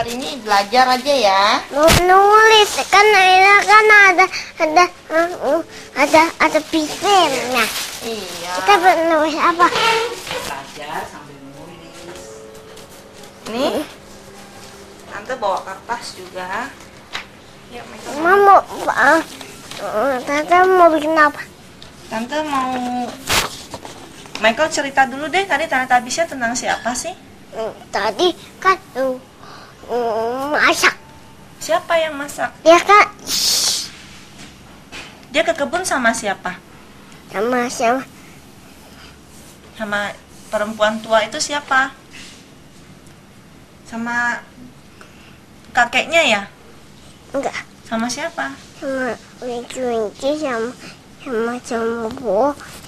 hari ini belajar aja ya. Mau nulis kan ada filmnya. Iya. Kita nulis apa? Belajar sambil nulis. Nih. Tante bawa kertas juga. Yuk, Mama Tante mau bikin apa? Tante mau Michael cerita dulu deh, tadi Teletubbies-nya tentang siapa sih? Tadi kan masak. Siapa yang masak? Dia kan Dia ke kebun sama siapa? sama Sama perempuan tua itu siapa? Sama kakeknya ya? enggak Sama siapa? sama Winky sama Bo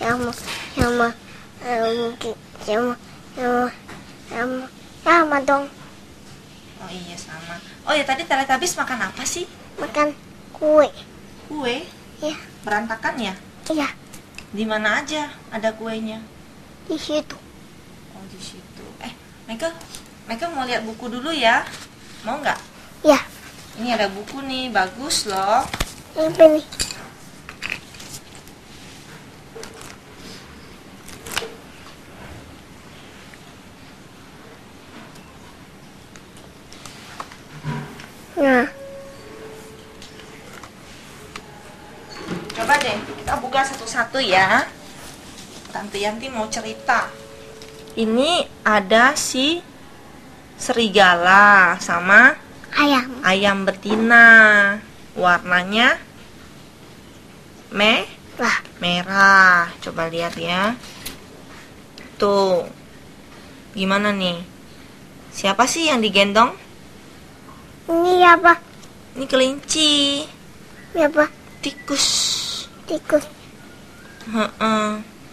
sama dong Oh iya sama. Oh ya tadi Teletubbies makan apa sih? makan kue. Kue? Ya, Berantakan ya? iya Di mana aja ada kuenya? di situ. Oh di situ. Michael mau lihat buku dulu ya? Mau nggak? Ya, Ini ada buku nih, bagus loh. ini nih. Nah, Coba deh, kita buka satu-satu ya. Tante Yanti mau cerita. Ini ada si serigala sama ayam. ayam betina. Warnanya Lah, merah. Coba lihat ya. Tuh. Gimana nih? Siapa sih yang digendong? ini apa? Ini kelinci. Ini apa? Tikus. Tikus. Heeh.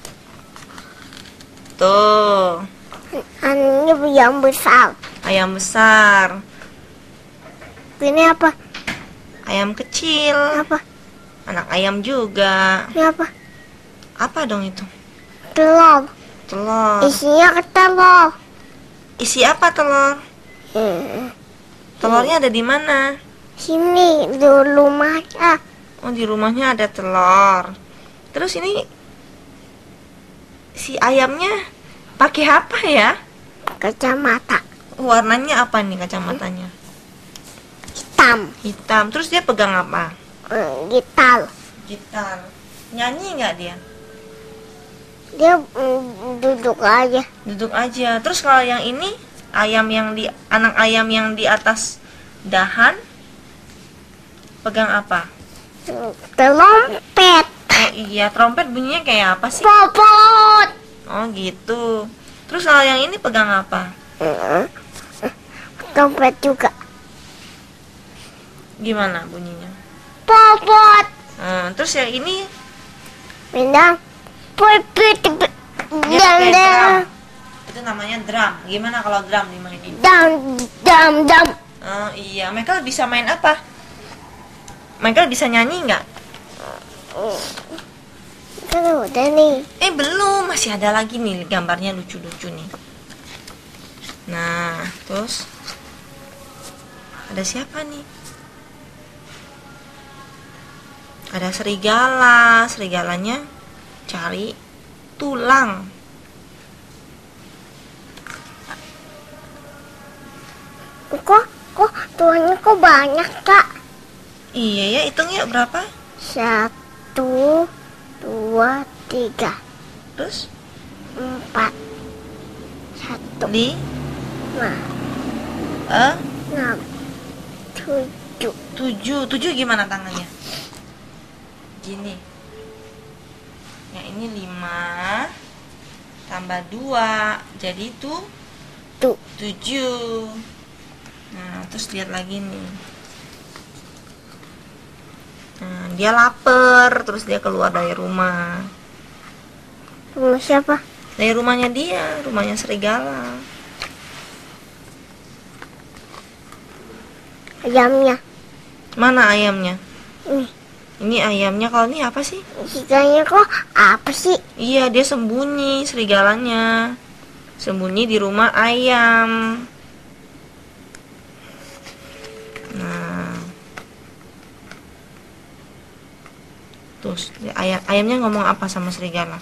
Tuh. Ini yang besar. Ayam besar. Ini apa? Ayam kecil. Apa? Anak ayam juga. Ini apa? Apa dong itu? Telur. Telur. Isinya telur. Isi apa telur? Telurnya ada di mana? Sini di rumahnya. Oh, di rumahnya ada telur. Terus ini si ayamnya pakai apa ya? Kacamata Warnanya apa nih kacamatanya? hitam. Hitam. Terus dia pegang apa? Gitar. Gitar. Nyanyi nggak dia? Dia duduk aja. Duduk aja. Terus kalau yang ini anak ayam yang di atas dahan pegang apa? Trompet. Oh iya, trompet bunyinya kayak apa sih? Popot. Oh gitu. Terus kalau yang ini pegang apa? Trompet juga. Gimana bunyinya? Popot. Terus yang ini Bintang. Pipit. dia pakai drum. Dam. Itu namanya drum. Gimana kalau drum dimainin? Dam. Oh iya, Michael bisa main apa? Michael bisa nyanyi nggak? Kan udah nih. Belum, masih ada lagi nih gambarnya lucu-lucu nih. Nah, terus ada siapa nih? Ada serigala, serigalanya cari tulang. Kok tuanya kok banyak, Kak? Iya ya, hitung yuk berapa? 1, 2, 3, Terus 4, 1, di 6, 7. 7 gimana tangannya? Gini. Yang ini 5 tambah 2 jadi itu 7. Nah, terus lihat lagi nih. Nah, dia lapar, terus dia keluar dari rumah. Rumah siapa? Dari rumahnya dia, rumahnya serigala. Ayamnya. Mana ayamnya? Ini. Ini ayamnya. Kalau ini apa sih? Ikannya kok apa sih? Iya, dia sembunyi, serigalanya. Sembunyi di rumah ayam. Terus ayamnya ngomong apa sama serigala?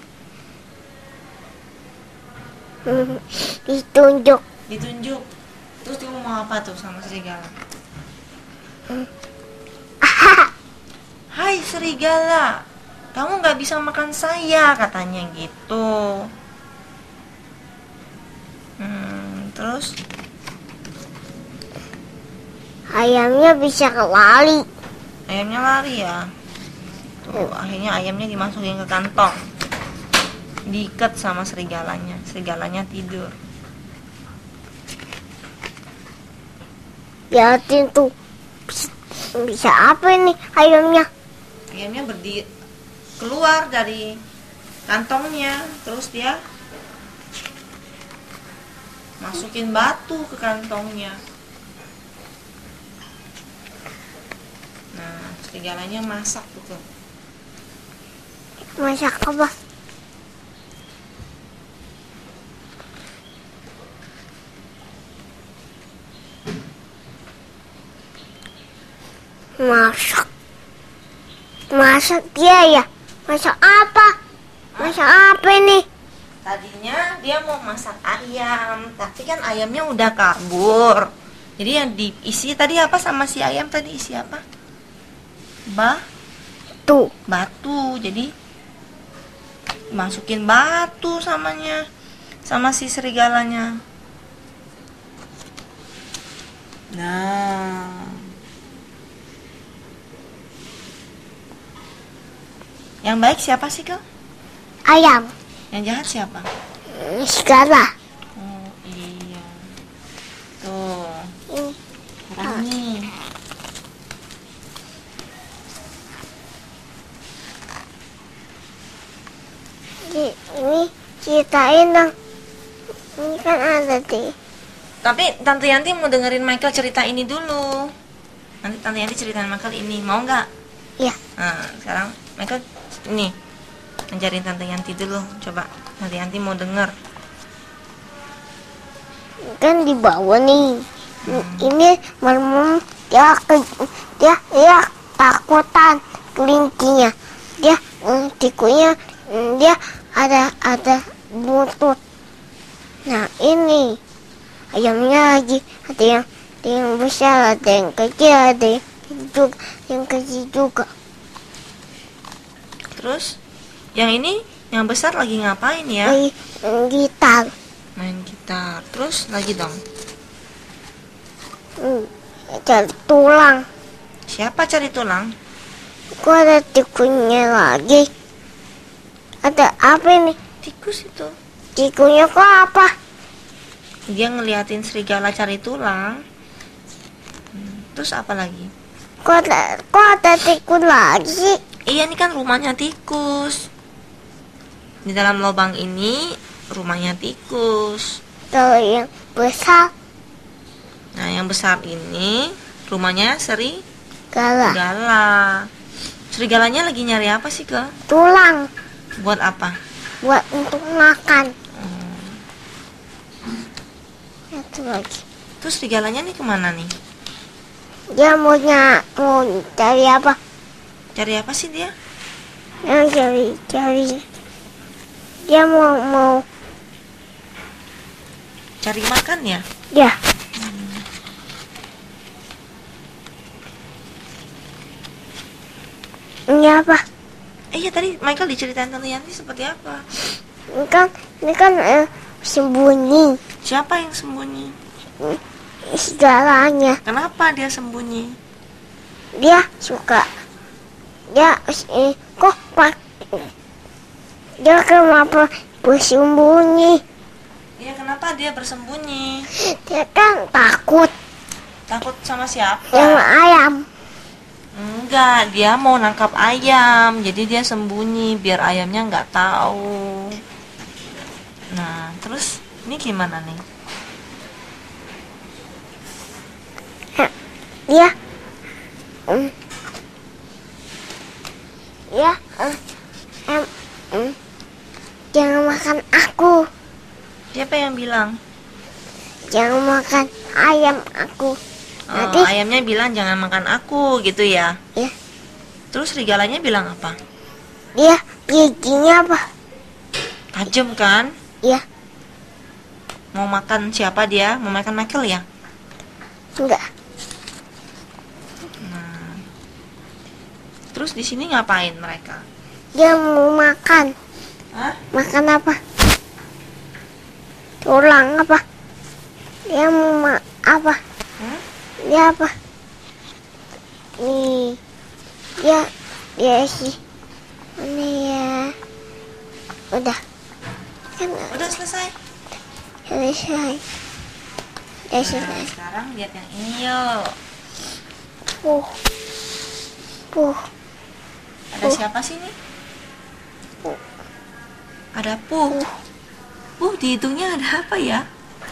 Ditunjuk. Ditunjuk. Terus dia ngomong apa tuh sama serigala? Hai serigala, kamu nggak bisa makan saya, katanya gitu. Terus Ayamnya bisa lari. ayamnya lari ya. Tuh, akhirnya ayamnya dimasukin ke kantong, diikat sama serigalanya. Serigalanya tidur. Liatin tuh. Bisa apa ini ayamnya? Ayamnya berdiri keluar dari kantongnya, terus dia masukin batu ke kantongnya. Nah, serigalanya masak gitu. Masak apa? Masak. Masak dia ya? Masak apa? Masak apa ini? Tadinya dia mau masak ayam, tapi kan ayamnya udah kabur. Jadi yang diisi tadi apa sama si ayam tadi isi apa? Tuh. Batu. Jadi masukin batu sama si serigalanya. Nah, yang baik siapa sih kak? Ayam. Yang jahat siapa? Segala. Oh iya. Tuh. Ini, Sekarang nih. ini ceritain dong. Ini kan ada di. Tapi Tante Yanti mau dengerin Michael cerita ini dulu. Nanti Tante Yanti ceritain Michael ini, mau nggak? Ya. Nah, sekarang Michael ini ngajarin Tante Yanti dulu. Coba Tante Yanti mau denger. Kan di bawah nih. Ini malam dia takutan kelincinya. Dia tikunya dia ada butut. Nah ini ayamnya lagi ada yang besar, ada yang kecil, ada yang kecil juga. Terus yang ini yang besar lagi ngapain ya? Lagi gitar. Main gitar. Terus lagi dong. Cari tulang. Siapa cari tulang? Kok ada tikunya lagi? Ada apa ini? Tikus itu. Tikunya kok apa? Dia ngeliatin serigala cari tulang. Terus apa lagi? Kok ada tikus lagi? Iya, ini kan rumahnya tikus. Di dalam lubang ini rumahnya tikus. Kalau yang besar Nah, yang besar ini rumahnya galak. serigala. Serigalanya lagi nyari apa sih, Kak? Tulang Buat apa? buat untuk makan. Satu lagi. Terus serigalanya nih kemana nih? Dia mau cari apa? Cari apa sih dia? Yang cari. Dia mau Cari makan ya? ya. Ini apa? Iya, tadi Michael diceritain Tante Yanti seperti apa? Ini kan sembunyi Siapa yang sembunyi? segalanya. Kenapa dia sembunyi? Dia suka. Dia kok pak. Dia kenapa bersembunyi? Iya, kenapa dia bersembunyi? Dia kan takut Takut sama siapa? sama ayam. Enggak, dia mau nangkap ayam, jadi dia sembunyi biar ayamnya nggak tahu. Nah, terus ini gimana nih? Dia ya jangan makan aku, Siapa yang bilang? jangan makan ayam aku. Oh, Nanti ayamnya bilang jangan makan aku gitu ya. ya Terus serigalanya bilang apa? Dia giginya apa? Tajam kan? Iya. Mau makan siapa dia? Mau makan Michael ya? Enggak. Nah. Terus di sini ngapain mereka? Dia mau makan. Hah? Makan apa? Tulang apa? Dia mau apa? Hmm? Dia apa? Nih. Dia sih. Ini ya. Udah. Kan Udah selesai. selesai. Udah Nah, selesai. sekarang lihat yang ini yuk. Puh. Puh. Ada siapa sih nih? Puh. Ada Puh. Puh, di hidungnya ada apa ya?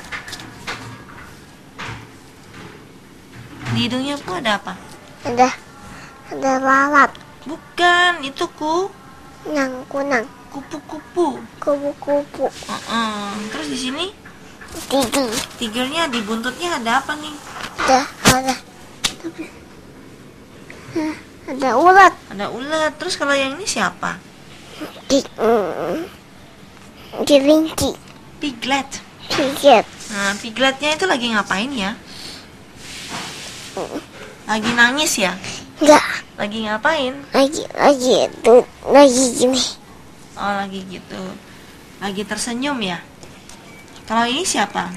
Di hidungnya Puh ada apa? Ada lalat. Bukan, itu Kunang. kupu-kupu. Kupu-kupu. Terus di sini Gigi. tigernya di buntutnya ada apa nih? Ada. Ada ulat. Ada ulat. Terus kalau yang ini siapa? Kelinci. Piglet. Piglet. Nah, pigletnya itu lagi ngapain ya? Lagi nangis ya? Enggak. Lagi ngapain? Lagi gini. Oh, lagi gitu. Lagi tersenyum ya? Kalau ini siapa?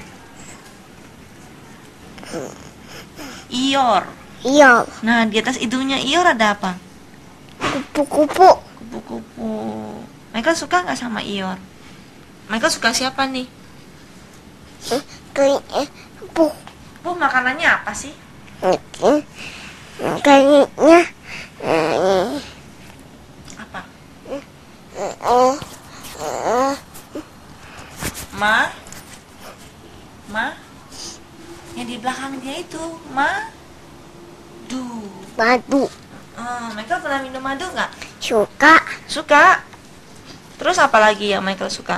Eeyore. Iya. Nah, di atas hidungnya Eeyore ada apa? Kupu-kupu. Kupu-kupu. Michael suka nggak sama Eeyore? Michael suka siapa nih? Kupu. Bu, makanannya apa sih? Kayaknya Apa? Ma? Yang di belakang dia itu madu. madu. Michael pernah minum madu nggak? Suka. Suka. Terus apa lagi yang Michael suka?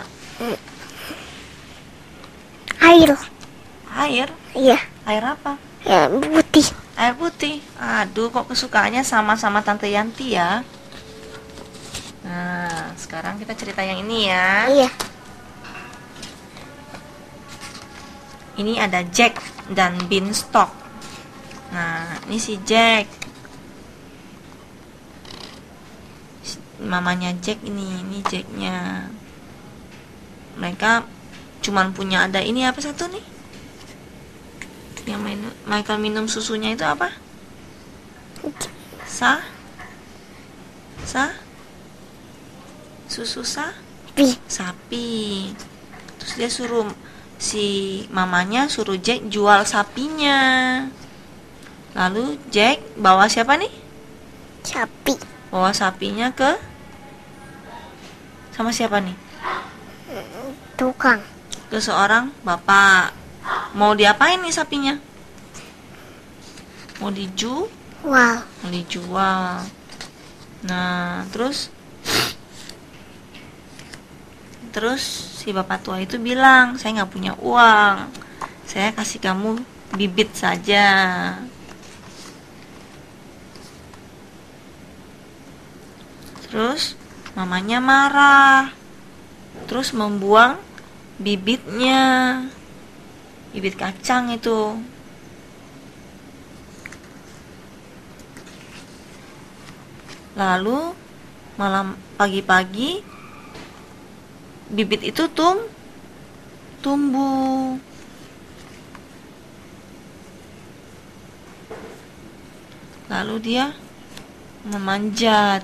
Air. Air? Iya. Air apa? Ya, putih. Air putih. Aduh, kok kesukaannya sama-sama Tante Yanti ya? Nah, sekarang kita cerita yang ini ya. Iya. Ini ada Jack dan Beanstalk. Nah, ini si Jack. Mamanya Jack ini Jacknya. Mereka cuman punya ada ini apa satu nih? Yang Michael minum susunya itu apa? Susu sapi. Terus dia suruh si mamanya suruh Jack jual sapinya. Lalu Jack bawa siapa nih? Sapi. Bawa sapinya sama siapa nih? Tukang. Ke seorang bapak. Mau diapain nih sapinya? Mau dijual. Nah, terus si bapak tua itu bilang, saya nggak punya uang, saya kasih kamu bibit saja. Terus mamanya marah, terus membuang bibit kacang itu. Lalu malam pagi-pagi bibit itu tumbuh. Lalu dia memanjat.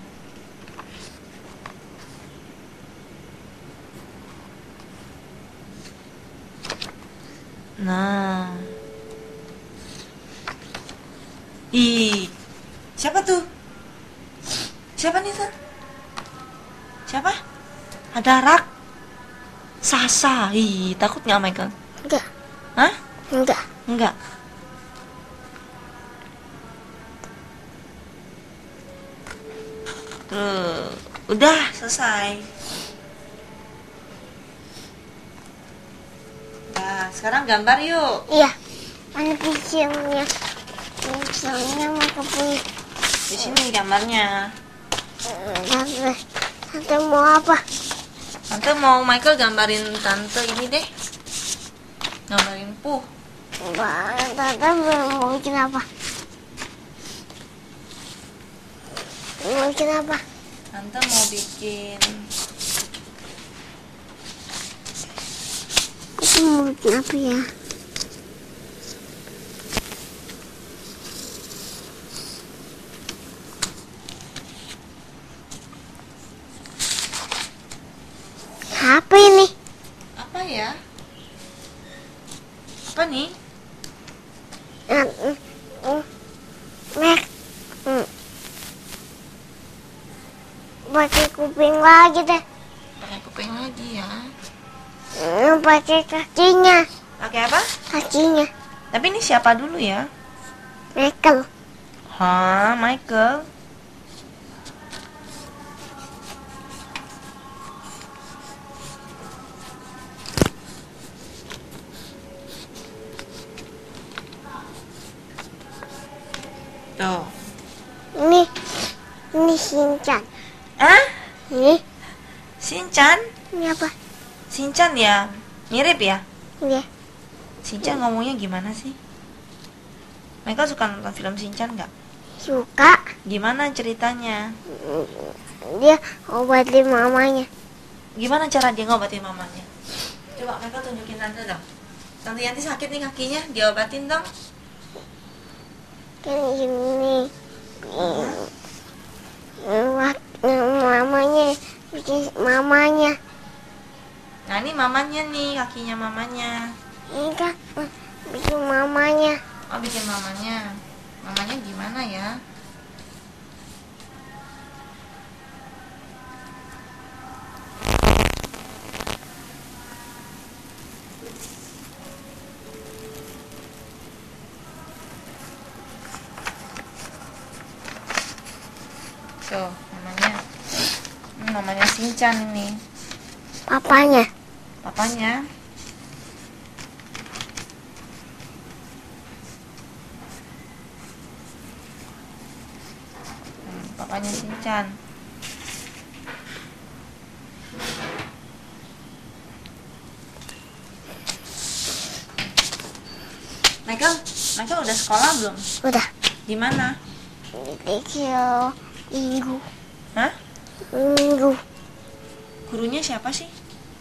Nah. Siapa tuh? Siapa nih tuh? Siapa? Ada raksasa. Takut nggak Michael? Enggak. Hah? Enggak. Tuh, udah selesai. Nah, sekarang gambar yuk. Iya. Mana pisaunya? Pisaunya mau kebun. Di sini gambarnya. Gambar. Tante mau apa? Tante mau Michael gambarin tante ini deh. Gambarin Puh. Tante mau bikin apa? Mau bikin apa? Tante mau bikin Aku mau bikin apa ya? Apa ini? apa ya? Apa nih? Mek. Pakai kuping lagi deh. Pakai kuping lagi ya. Pakai kakinya. Pakai apa? Kakinya. Tapi ini siapa dulu ya? Michael. Hah, Michael? Tuh. Ini Shinchan. Ah? Ini Shinchan? apa? Shinchan ya? Mirip ya? Iya. Shinchan ngomongnya gimana sih? Michael suka nonton film Shinchan nggak? Suka. Gimana ceritanya? Dia obatin mamanya. Gimana cara dia ngobatin mamanya? Coba Michael tunjukin tante dong. Tante Yanti sakit nih kakinya, diobatin dong. Kan ini mamanya bikin mamanya. Nah ini mamanya nih, kakinya mamanya. Ini kan bikin mamanya. Oh bikin mamanya. Mamanya gimana ya? Tuh, mamanya. Mamanya Shinchan ini. Papanya. Papanya. Papanya Shinchan. Michael udah sekolah belum? Udah. Di mana? Kecil minggu. Hah? Minggu. Gurunya siapa sih?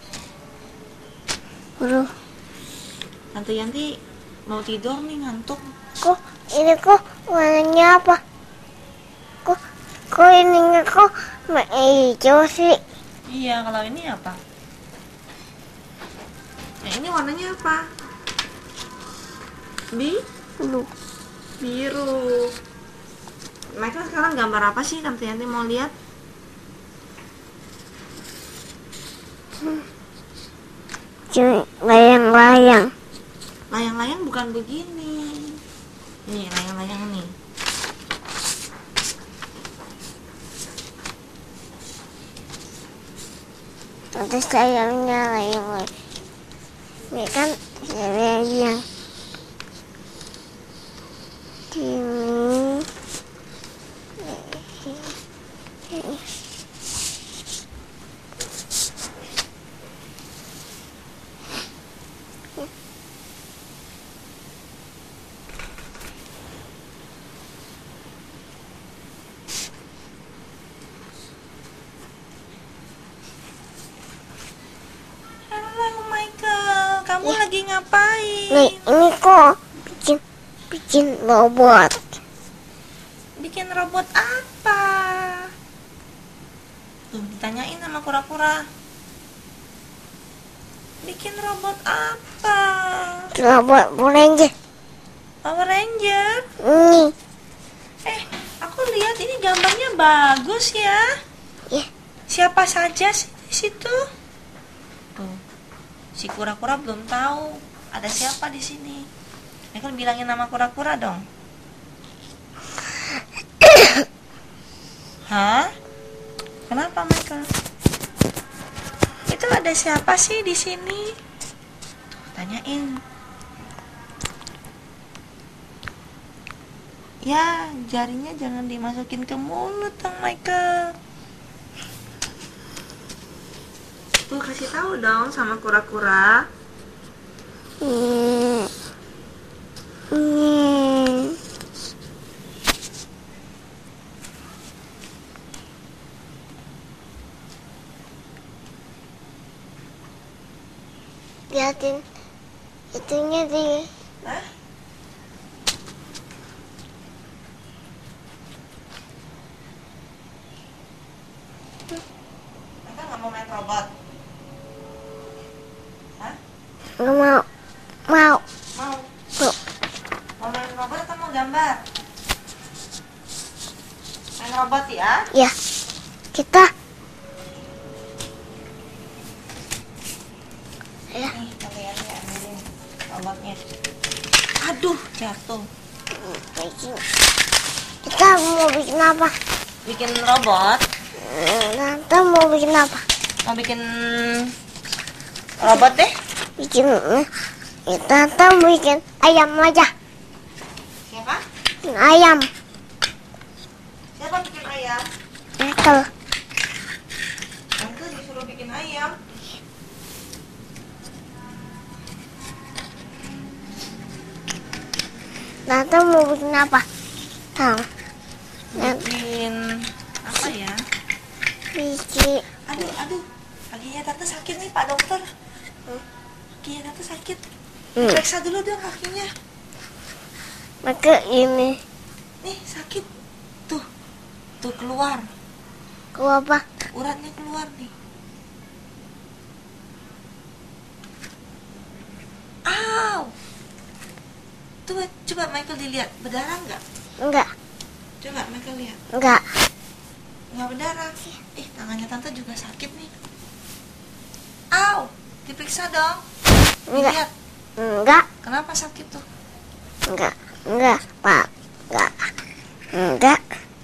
Guru. Tante Yanti mau tidur nih, ngantuk. Kok ini kok warnanya apa? Kok ininya kok hijau sih? Iya, kalau ini apa? Ini warnanya apa? Blue. Biru. Michael sekarang gambar apa sih? Tante Yanti mau lihat. Layang-layang. Layang-layang bukan begini. Nih, layang-layang nih. Terus layangnya layang-layang. Ini kan layang. Ini. Halo Michael, kamu lagi ngapain? Nih, ini kok bikin robot. Bikin robot apa? Tuh, ditanyain sama kura-kura. Bikin robot apa? Robot Ranger. Power Ranger? Ini. Aku lihat ini gambarnya bagus ya. Ya. Siapa saja sih di situ? Tuh, si kura-kura belum tahu ada siapa di sini. Michael bilangin nama kura-kura dong. Hah? Kenapa Michael? Itu ada siapa sih di sini? Tuh, tanyain. Ya, jarinya jangan dimasukin ke mulut dong Michael. Tuh kasih tahu dong sama kura-kura. Hmm. Hmm. Liatin itunya di. Hah? Mereka nggak mau main robot? Hah? Nggak mau. Mau. Mau? Tuh. Mau main robot atau mau gambar? Main robot ya? Ya. Kita. Ya. Nih, kalian ambilin robotnya. Aduh, jatuh. Kita mau bikin apa? Bikin robot? Tante mau bikin apa? Mau bikin robot deh? Bikin. Tante bikin ayam aja. Siapa? Bikin ayam. Siapa bikin ayam? Michael. Tante disuruh bikin ayam. Tante mau bikin apa? Tahu. Bikin apa ya? Bikin. Aduh. Kakinya tante sakit nih, Pak Dokter. Kakinya tante sakit. Hmm. Periksa dulu dong kakinya. Maka ini. Nih, sakit. Tuh keluar. Kau apa? Uratnya keluar nih. Aw. Coba Michael dilihat, berdarah nggak? Enggak. Coba Michael lihat. Enggak. Nggak berdarah. Tangannya tante juga sakit nih. Aw, diperiksa dong. Enggak. Dilihat. Enggak. Kenapa sakit tuh? Enggak. Enggak, Pak. Enggak. Enggak.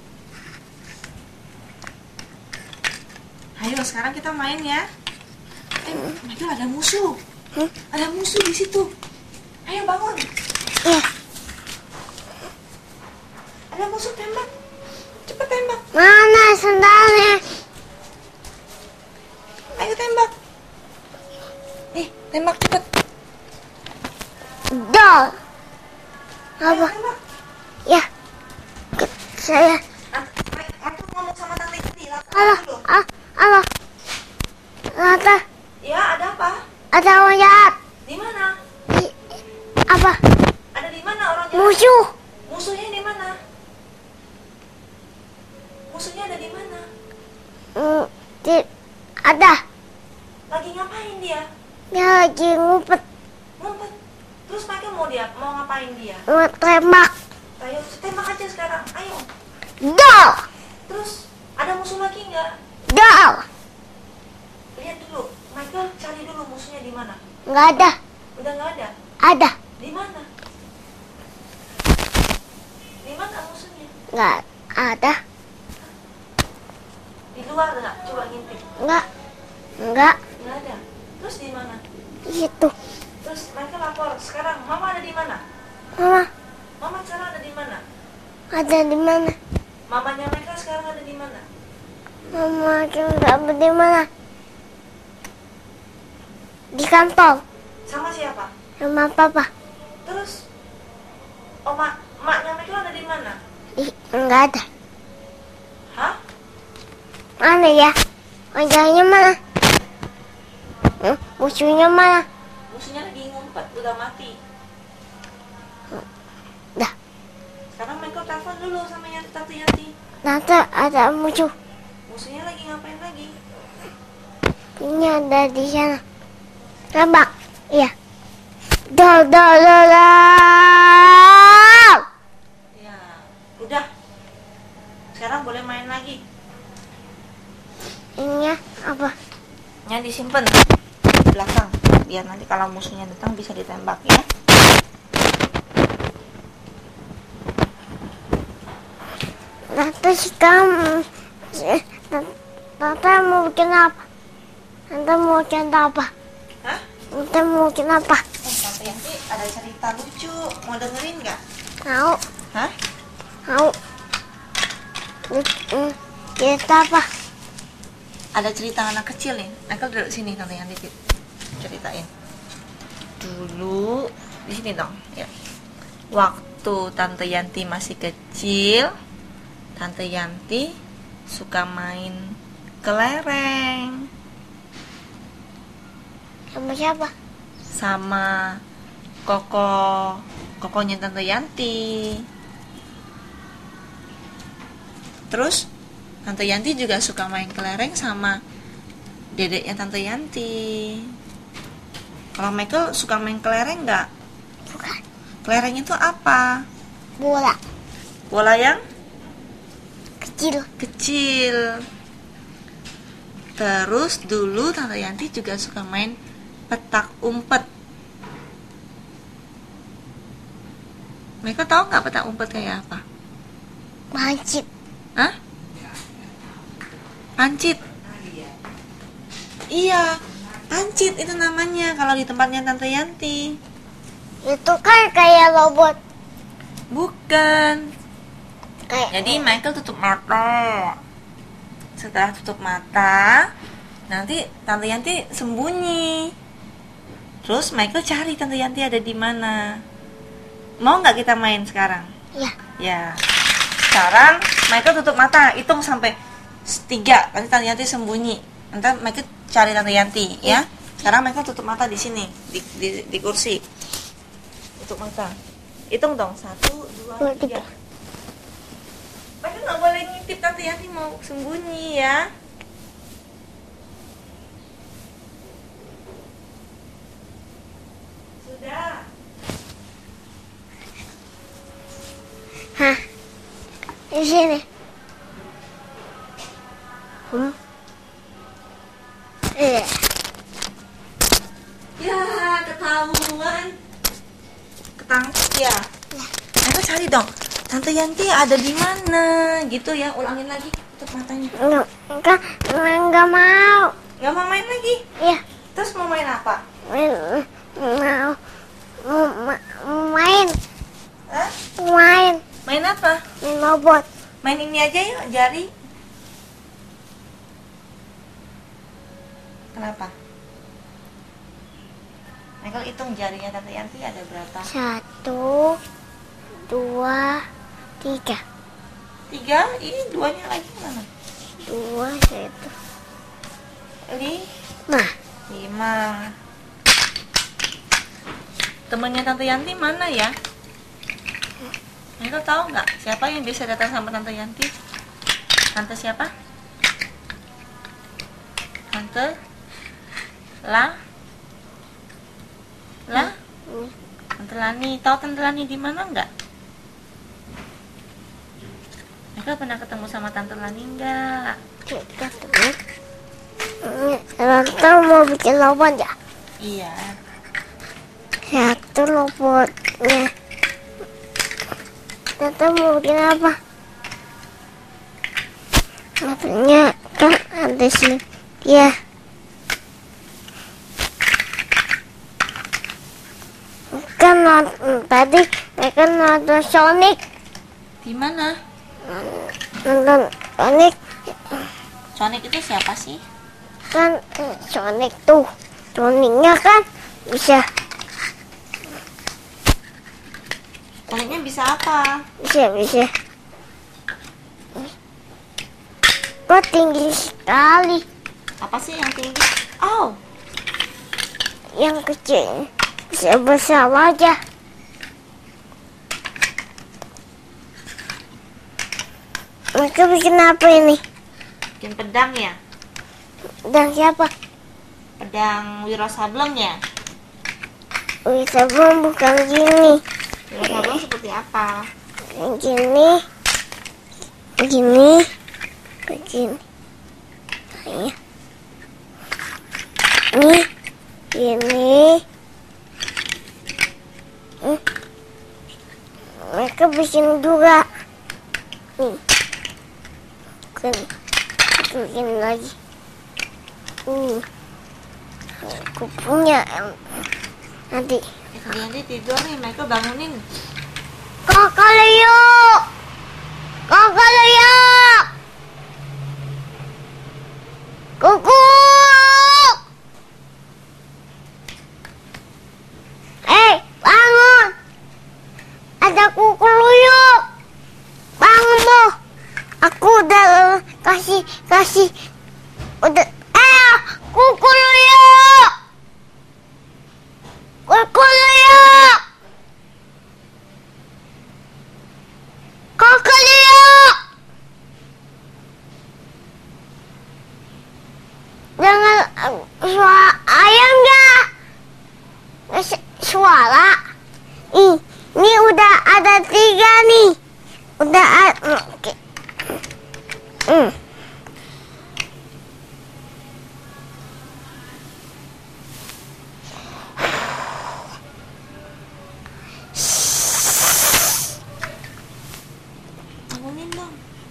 Ayo sekarang kita main ya. Michael ada musuh. Ada musuh di situ. Ayo bangun. Iya. Ada musuh, tembak. Cepet tembak. Mana sendalnya? Ayo tembak. Tembak cepet. Dol. Ayo, Apa? tembak. Ya. Saya. Aku ngomong sama tante ini. Halo. Dulu. Halo. Tante, Ya, ada apa? ada orang jahat. Di mana? Apa? Ada di mana orang jahat? Musuh. Musuhnya di mana? Musuhnya ada di mana? Ada. Lagi ngapain dia? Dia lagi ngumpet. Ngumpet. Terus Michael mau ngapain dia? Mau tembak. Ayo tembak aja sekarang. Ayo. Dol. Terus ada musuh lagi nggak? Dol. Lihat dulu. Michael cari dulu musuhnya di mana. Nggak ada. Udah nggak ada. Ada. Di mana? Di mana musuhnya? Nggak ada. Di luar nggak? Coba ngintip. Nggak. Nggak. Nggak ada. Terus di mana? Itu. Terus Michael lapor. Sekarang Mama ada di mana? Mama. Mama sekarang ada di mana? Ada di mana? Mamanya Michael sekarang ada di mana? Mama nggak di mana? Di kantor Sama siapa? sama papa. Terus maknya Michael ada di mana? Nggak ada. Hah? Mana ya? Wajahnya mana? Musuhnya mana? Musuhnya lagi ngumpet, udah mati. Dah. Sekarang Michael telepon dulu sama Tante Yanti. Tante ada musuh. Musuhnya lagi ngapain lagi? Ini ada di sana. Tembak. Iya. Dol. Ya, udah. Sekarang boleh main lagi. Ini apa? Nya disimpan di belakang, biar nanti kalau musuhnya datang bisa ditembak ya. Tante sekarang Tante mau bikin apa? Tante mau bikin apa? Hah? Tante mau bikin apa? Tante Yanti ada cerita lucu, mau dengerin nggak? Mau. Hah? Mau. Cerita apa? ada cerita anak kecil nih. Michael duduk sini, Tante Yanti ceritain. Dulu di sini dong, ya. Waktu Tante Yanti masih kecil, Tante Yanti suka main kelereng. Sama siapa? Sama kokonya Tante Yanti. Terus Tante Yanti juga suka main kelereng sama dedeknya Tante Yanti. Kalau Michael suka main kelereng nggak? Bukan. Kelereng itu apa? Bola. Bola yang Kecil. Terus dulu Tante Yanti juga suka main petak umpet. Michael tahu nggak petak umpet kayak apa? Pancit. Hah? Pancit. Iya, pancit itu namanya kalau di tempatnya Tante Yanti. Itu kan kayak robot. Bukan. Kayak Jadi Michael tutup mata. Setelah tutup mata, nanti Tante Yanti sembunyi. Terus Michael cari Tante Yanti ada di mana. Mau nggak kita main sekarang? ya. Ya. Sekarang Michael tutup mata, hitung sampai 3. Nanti Tante Yanti sembunyi. Nanti Michael cari Tante Yanti, ya. Sekarang Michael tutup mata di sini, di kursi. Tutup mata. Hitung dong, 1, 2, 3. Michael nggak boleh ngintip, Tante Yanti mau sembunyi, ya. Sudah. Hah? Di sini. Iya. Ya, ketahuan. Ketangkep ya. Michael cari dong. Tante Yanti ada di mana? Gitu ya, ulangin lagi. Tutup matanya. Enggak mau. Gak mau main lagi? Iya. Terus mau main apa? Mau main. Hah? Main. Main apa? Main robot. Main ini aja yuk, jari. Kenapa? Michael hitung jarinya Tante Yanti ada berapa? 1, 2, 3. 3? Ini 2-nya lagi mana? 2, 1. 5. 5. Temennya Tante Yanti mana ya? Michael tahu nggak siapa yang bisa datang sama Tante Yanti? Tante siapa? Tante Tante Lani. Tahu Tante Lani di mana nggak? Michael pernah ketemu sama Tante Lani nggak? Tante mau bikin robot ya? Iya. 1 robotnya. Tante mau bikin apa? Robotnya kan ada sini. Ya. Kan tadi mereka nonton Sonic. Di mana? Nonton Sonic. Sonic itu siapa sih? Kan Sonic tuh. Sonicnya kan bisa Sonicnya bisa apa? bisa. Kok tinggi sekali. Apa sih yang tinggi? Oh, Yang kecil bisa besar aja. Mereka bikin apa ini? bikin pedang ya? Dan siapa? Pedang Wiro Sableng ya? Bisa belum bukan gini. Wiro Sableng seperti apa? Begini. Begini. Ini. Gini. Mereka bikin juga. Nih. Bikin lagi. Aku punya. Nanti. Nanti tidur nih, Michael bangunin. Kakak Leo. Kuku. Bangun. Ada kuku luyuk. Bangun lo. Aku udah kasih. Udah. Kuku luyuk. Kuku luyuk. Kuku luyuk. Jangan suara ayam nggak? Suara. Ini udah ada 3 nih. Udah ada. Bangunin dong.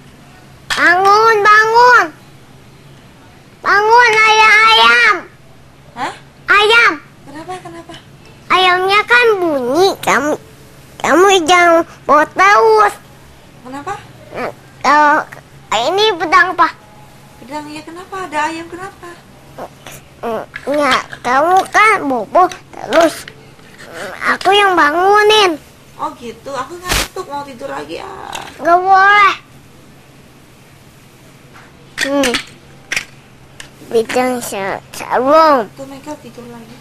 Bangun. Bangun ayam. Hah? Ayam. Kenapa? Ayamnya kan bunyi. Kamu jangan bawa terus. Kenapa? Ini pedang apa? Pedang ya kenapa? Ada ayam kenapa? Ya, kamu kan bobo terus. Aku yang bangunin. Oh gitu, aku ngantuk mau tidur lagi Gak boleh. Bidang sarung. Tuh Michael tidur lagi.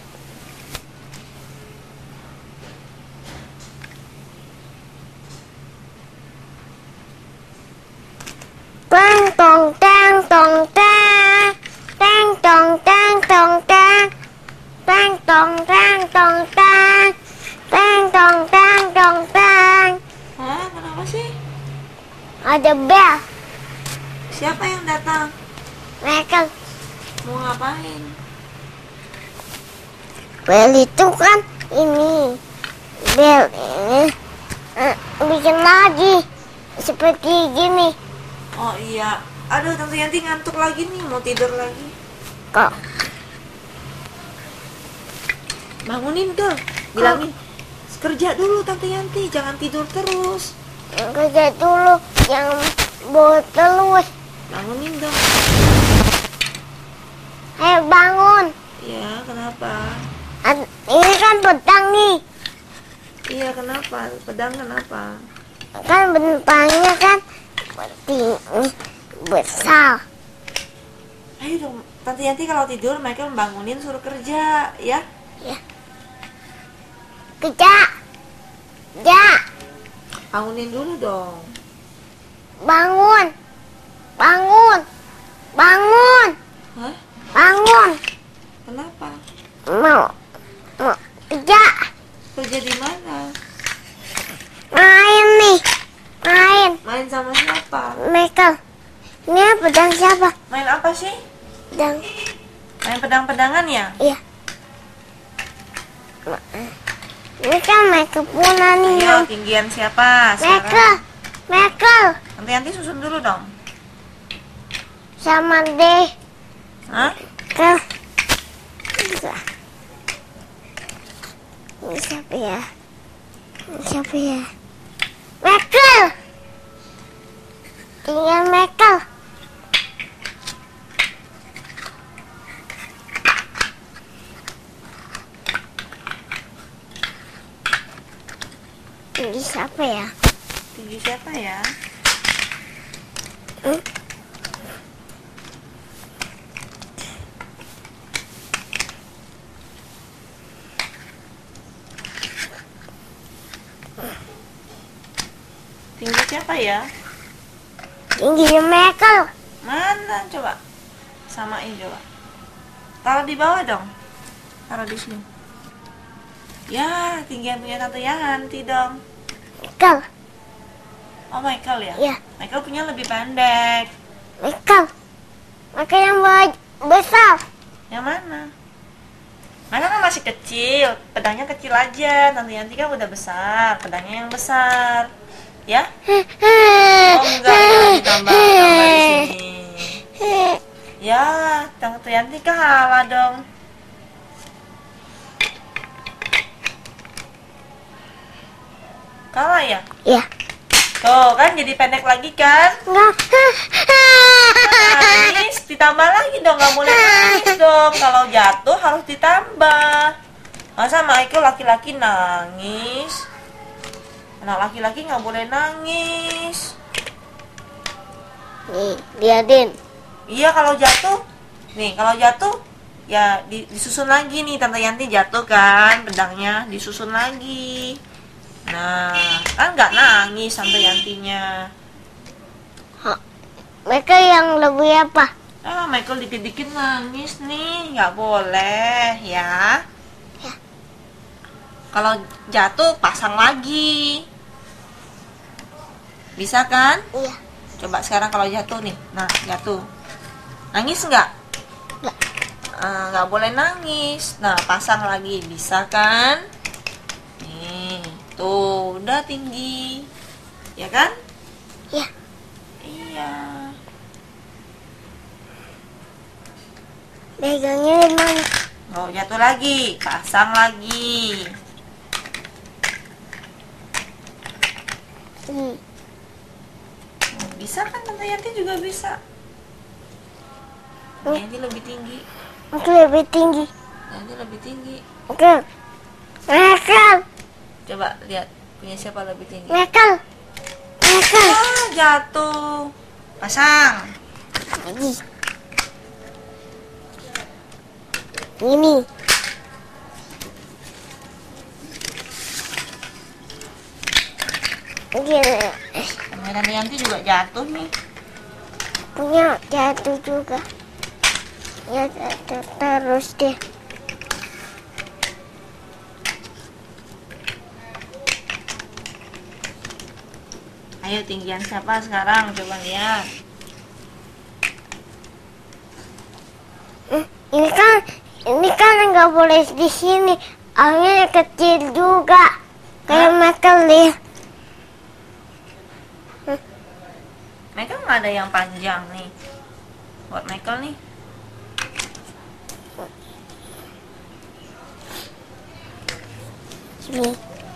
Tang tong tang tong tang. Tang tong tang tong tang. Tang tong tang tong tang. Tang tong tang tong tang. Hah? Kenapa sih? Ada bel. Siapa yang datang? Mereka Mau ngapain? bel itu kan ini. Bel ini bikin lagi seperti gini. Oh iya. Aduh, Tante Yanti ngantuk lagi nih, mau tidur lagi. Kok Bangunin tuh. Bilangin. Kerja dulu Tante Yanti, jangan tidur terus. kerja dulu, jangan bawa terus. Bangunin dong. Ayo bangun. Iya, kenapa? Ini kan pedang nih. Iya, kenapa? Pedang kenapa? Kan bentangnya kan seperti ini besar. Ayo dong, Tante Yanti kalau tidur Michael bangunin suruh kerja, ya? Ya. Kerja. Ya. Bangunin dulu dong. Bangun. Bangun. Bangun. Hah? Bangun. Kenapa? Mau kerja. Kerja di mana? Main nih. Main. Main sama siapa? Michael. Ini pedang siapa? Main apa sih? Pedang. Main pedang-pedangan ya? Iya. Ini kan Michael punya nih. Ayo, tinggian siapa Michael. sekarang? Michael. Tante Yanti susun dulu dong. Sama deh. Hah? Michael. Ini siapa ya? Ini siapa ya? Michael. Tinggal Michael. Ini siapa ya? Tinggi siapa ya? Tinggi siapa ya? Tinggi Michael. Mana coba? Samain coba. Taruh di bawah dong. Taruh di sini. Ya, tinggian punya Tante Yanti dong. Michael. Oh, Michael ya? Iya. Michael punya lebih pendek. Michael. Michael yang besar. Yang mana? Michael kan masih kecil. Pedangnya kecil aja. Tante Yanti kan udah besar. Pedangnya yang besar. Ya? Oh, enggak ditambah di sini. Ya, Tante Yanti kalah dong. Kalah ya? Iya. Tuh, kan jadi pendek lagi kan? Enggak. Nangis, ditambah lagi dong, nggak boleh nangis dong. Kalau jatuh harus ditambah. Masa Michael laki-laki nangis? Anak laki-laki nggak boleh nangis. Nih, liatin. Iya, kalau jatuh, nih kalau jatuh ya disusun lagi nih. Tante Yanti jatuh kan, pedangnya disusun lagi. Nah, kan nggak nangis Tante Yantinya. Mereka yang lebih apa? Michael dikit-dikit nangis nih, nggak boleh ya. Ya. Kalau jatuh pasang lagi, bisa kan? Iya. Coba sekarang kalau jatuh nih, nah jatuh, nangis nggak? Nggak. Nggak boleh nangis. Nah pasang lagi, bisa kan? Nih, tuh udah tinggi, ya kan? Iya. Iya. Pegangnya di mana? Oh, jatuh lagi, pasang lagi. Bisa kan Tante Yanti juga bisa. Yanti lebih tinggi. Oke, lebih tinggi. Yanti lebih tinggi. Oke. Michael. Coba lihat punya siapa lebih tinggi. Michael. Michael. Jatuh. Pasang. Lagi. Ini. Oke. Tante Yanti juga jatuh nih. Punya jatuh juga. Ya jatuh terus deh. Ayo tinggian siapa sekarang? Coba lihat. Ini kan nggak boleh di sini. Airnya kecil juga. Kayak Michael nih. Michael nggak ada yang panjang nih. Buat Michael nih. Sini.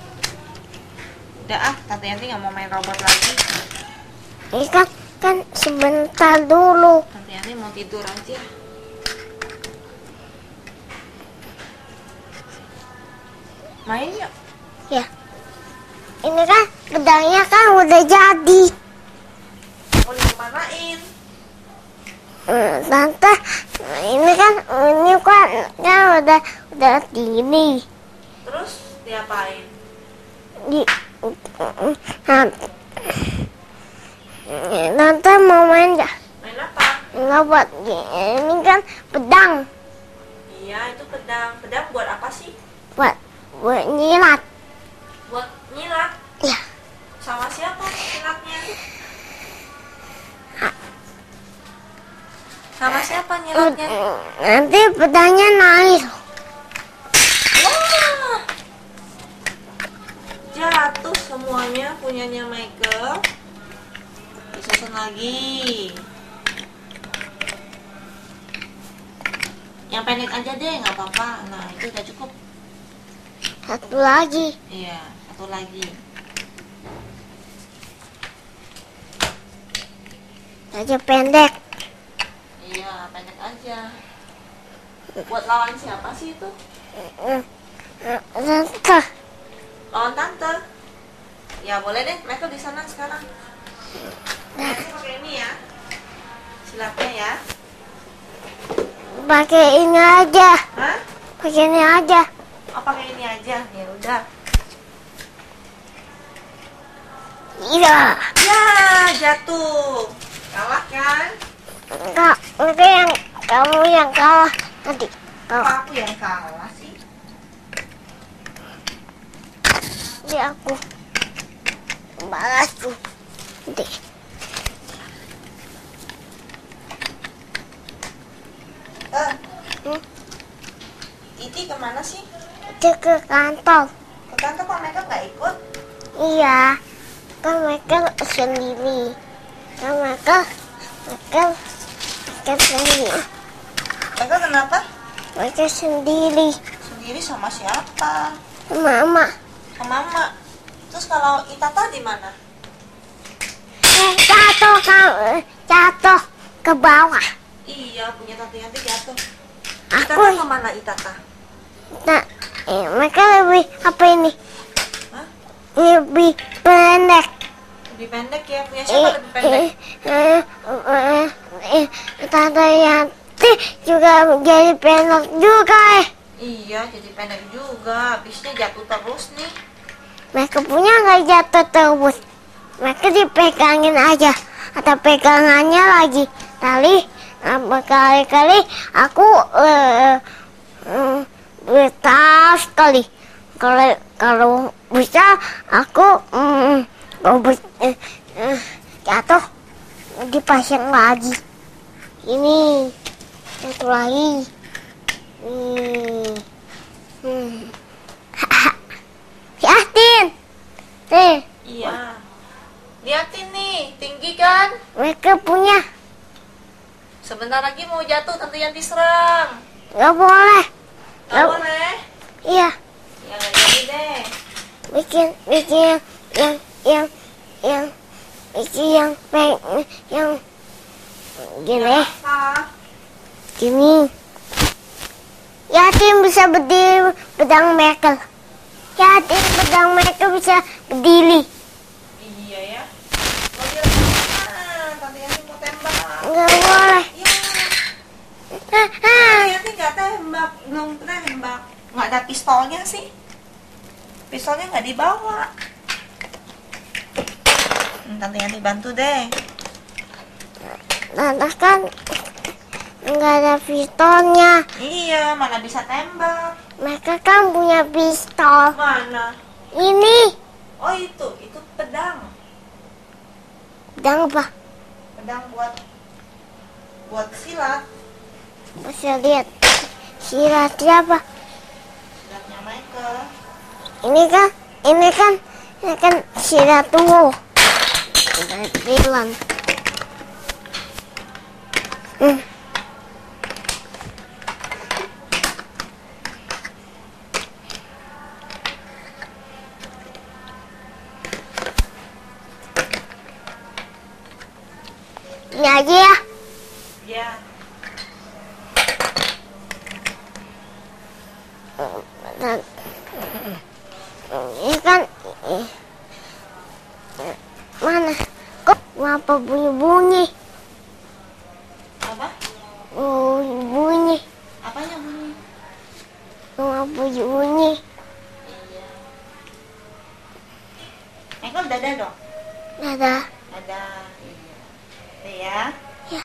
Udah Tante Yanti nggak mau main robot lagi. Ini kan sebentar dulu. Tante Yanti mau tidur aja. Main yuk. Ya. Ini kan pedangnya kan udah jadi. Mau dimanain? Tante, ini kan udah gini. Terus diapain? Tante mau main nggak? Main apa? Nggak buat ini kan pedang. Iya, itu pedang. Pedang buat apa sih? Buat nyilat. Buat nyilat. Ya. Sama siapa nyilatnya? Sama siapa nyilatnya? Nanti pedangnya naik. Wah, jatuh semuanya punyanya Michael. Disusun lagi. Yang pendek aja deh, nggak apa-apa. Nah, itu udah cukup. Satu lagi. Iya, satu lagi. Aja pendek. Iya, pendek aja. Buat lawan siapa sih itu? Tante. Lawan tante. Ya boleh deh, mereka di sana sekarang. Nanti pakai ini ya, silatnya ya. Pakai ini aja. Hah? Pakai ini aja. Oh pakai ini aja, ya udah. Iya. Ya jatuh, kalah kan? Enggak, yang kamu yang kalah nanti. Kok aku yang kalah sih? Jadi aku balas tuh. Nanti. Iti kemana sih? Itu ke kantor. Ke kantor kok mereka nggak ikut? Iya. Kan mereka sendiri. Kan mereka sendiri. Mereka kenapa? Mereka sendiri. Sendiri sama siapa? Mama. Sama mama. Terus kalau Itata di mana? Jatuh ke bawah. Iya, punya Tante Yanti jatuh. Aku Itata kemana Itata? nah, mereka lebih apa ini? Hah? Lebih pendek. Lebih pendek ya? Punya siapa lebih pendek? Tante Yanti juga jadi pendek juga. Iya, jadi pendek juga. Habisnya jatuh terus nih. Mereka punya nggak jatuh terus. Mereka dipegangin aja. Atau pegangannya lagi. Berkali-kali aku betah sekali. Kalau bisa aku jatuh dipasang lagi. Ini satu lagi. Yatin. Iya. Liatin nih, tinggi kan? Mereka punya. Sebentar lagi mau jatuh, Tante Yanti serang. Nggak boleh. Gak boleh? Iya. Ya nggak jadi deh. Bikin yang gini. Apa? Gini. Yatim bisa berdiri pedang mereka. Yatim pedang mereka bisa berdiri. Iya ya. Mau dilepas, Tante Yanti mau tembak. Nggak boleh. Iya. Tante Yanti nggak tembak, belum pernah tembak. Nggak ada pistolnya sih. Pistolnya nggak dibawa. Tante Yanti bantu deh. Tante kan nggak ada pistolnya. Iya, mana bisa tembak? Mereka kan punya pistol. Mana? Ini Oh itu pedang. pedang apa? Pedang buat silat. Bisa lihat silat siapa? Silatnya Michael. Ini kan silat tuh. Silat film. Ini aja ya. Ya. Dan ini kan mana? Kok ngapa bunyi-bunyi? Apa? Bunyi. Apanya bunyi? Ngapa bunyi-bunyi? Iya. Michael dada dong. Ada. Ada. Iya. Deh ya.